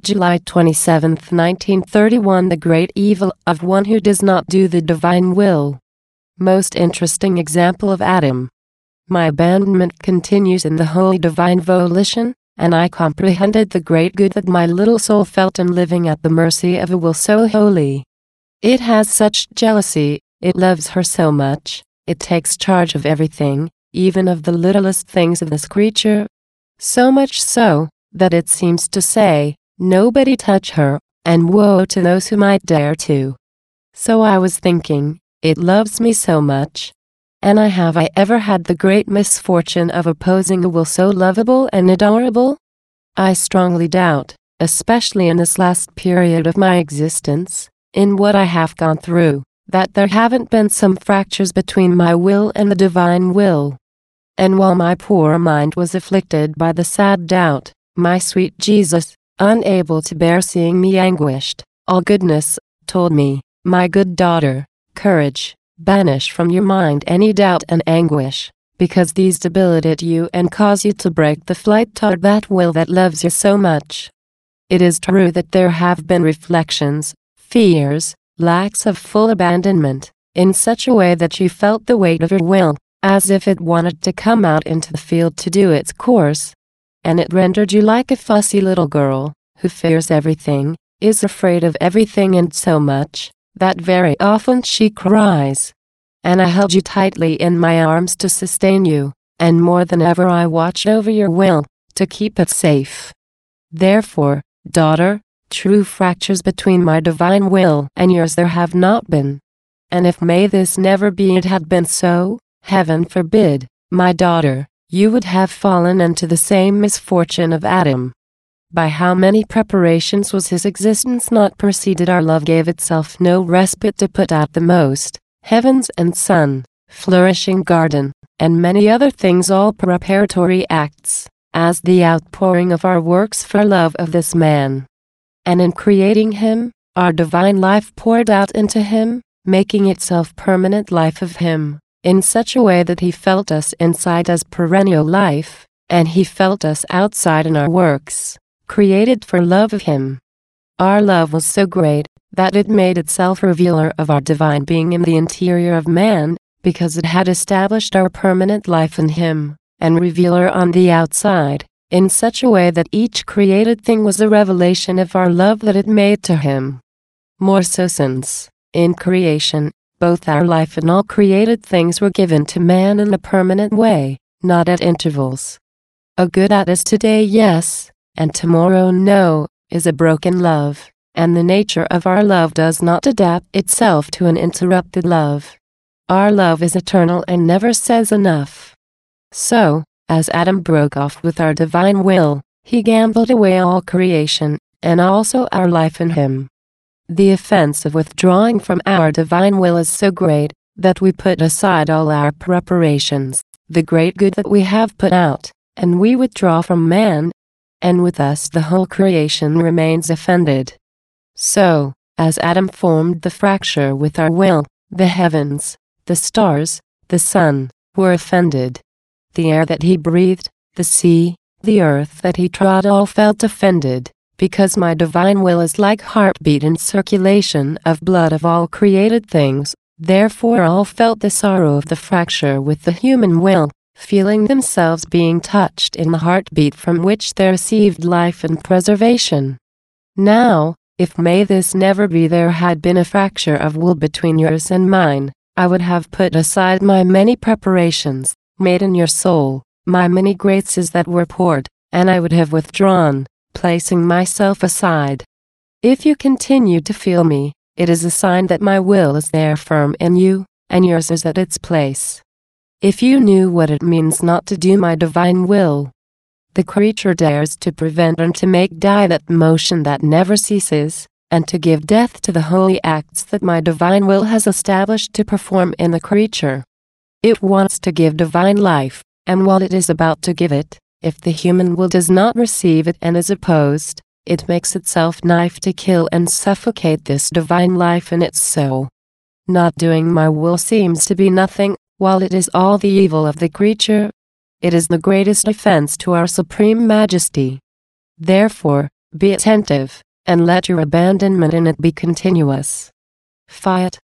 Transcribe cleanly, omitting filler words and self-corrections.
July 27, 1931. The great evil of one who does not do the divine will. Most interesting example of Adam. My abandonment continues in the holy divine volition, and I comprehended the great good that my little soul felt in living at the mercy of a will so holy. It has such jealousy, it loves her so much, it takes charge of everything, even of the littlest things of this creature. So much so, that it seems to say, nobody touch her, and woe to those who might dare to. So I was thinking, it loves me so much. And have I ever had the great misfortune of opposing a will so lovable and adorable? I strongly doubt, especially in this last period of my existence, in what I have gone through, that there haven't been some fractures between my will and the divine will. And while my poor mind was afflicted by the sad doubt, my sweet Jesus, unable to bear seeing me anguished, all goodness, told me, my good daughter, courage, banish from your mind any doubt and anguish, because these debilitate you and cause you to break the flight toward that will that loves you so much. It is true that there have been reflections, fears, lacks of full abandonment, in such a way that you felt the weight of your will, as if it wanted to come out into the field to do its course. And it rendered you like a fussy little girl, who fears everything, is afraid of everything and so much, that very often she cries. And I held you tightly in my arms to sustain you, and more than ever I watched over your will, to keep it safe. Therefore, daughter, true fractures between my divine will and yours there have not been. And if may this never be, it had been so, heaven forbid, my daughter, you would have fallen into the same misfortune of Adam. By how many preparations was his existence not preceded! Our love gave itself no respite to put out the most, heavens and sun, flourishing garden, and many other things, all preparatory acts, as the outpouring of our works for love of this man. And in creating him, our divine life poured out into him, making itself permanent life of him, in such a way that he felt us inside as perennial life, and he felt us outside in our works, created for love of him. Our love was so great, that it made itself revealer of our divine being in the interior of man, because it had established our permanent life in him, and revealer on the outside, in such a way that each created thing was a revelation of our love that it made to him. More so since, in creation, both our life and all created things were given to man in a permanent way, not at intervals. A good at is today yes, and tomorrow no, is a broken love, and the nature of our love does not adapt itself to an interrupted love. Our love is eternal and never says enough. So, as Adam broke off with our divine will, he gambled away all creation, and also our life in him. The offense of withdrawing from our divine will is so great, that we put aside all our preparations, the great good that we have put out, and we withdraw from man, and with us the whole creation remains offended. So, as Adam formed the fracture with our will, the heavens, the stars, the sun, were offended. The air that he breathed, the sea, the earth that he trod all felt offended, because my divine will is like heartbeat and circulation of blood of all created things, therefore all felt the sorrow of the fracture with the human will, feeling themselves being touched in the heartbeat from which they received life and preservation. Now, if may this never be, there had been a fracture of will between yours and mine, I would have put aside my many preparations, made in your soul, my many graces that were poured, and I would have withdrawn, placing myself aside. If you continue to feel me, it is a sign that my will is there firm in you, and yours is at its place. If you knew what it means not to do my divine will, the creature dares to prevent and to make die that motion that never ceases, and to give death to the holy acts that my divine will has established to perform in the creature. It wants to give divine life, and while it is about to give it, if the human will does not receive it and is opposed, it makes itself knife to kill and suffocate this divine life in its soul. Not doing my will seems to be nothing, while it is all the evil of the creature. It is the greatest offense to our supreme majesty. Therefore, Be attentive, and let your abandonment in it be continuous. Fiat.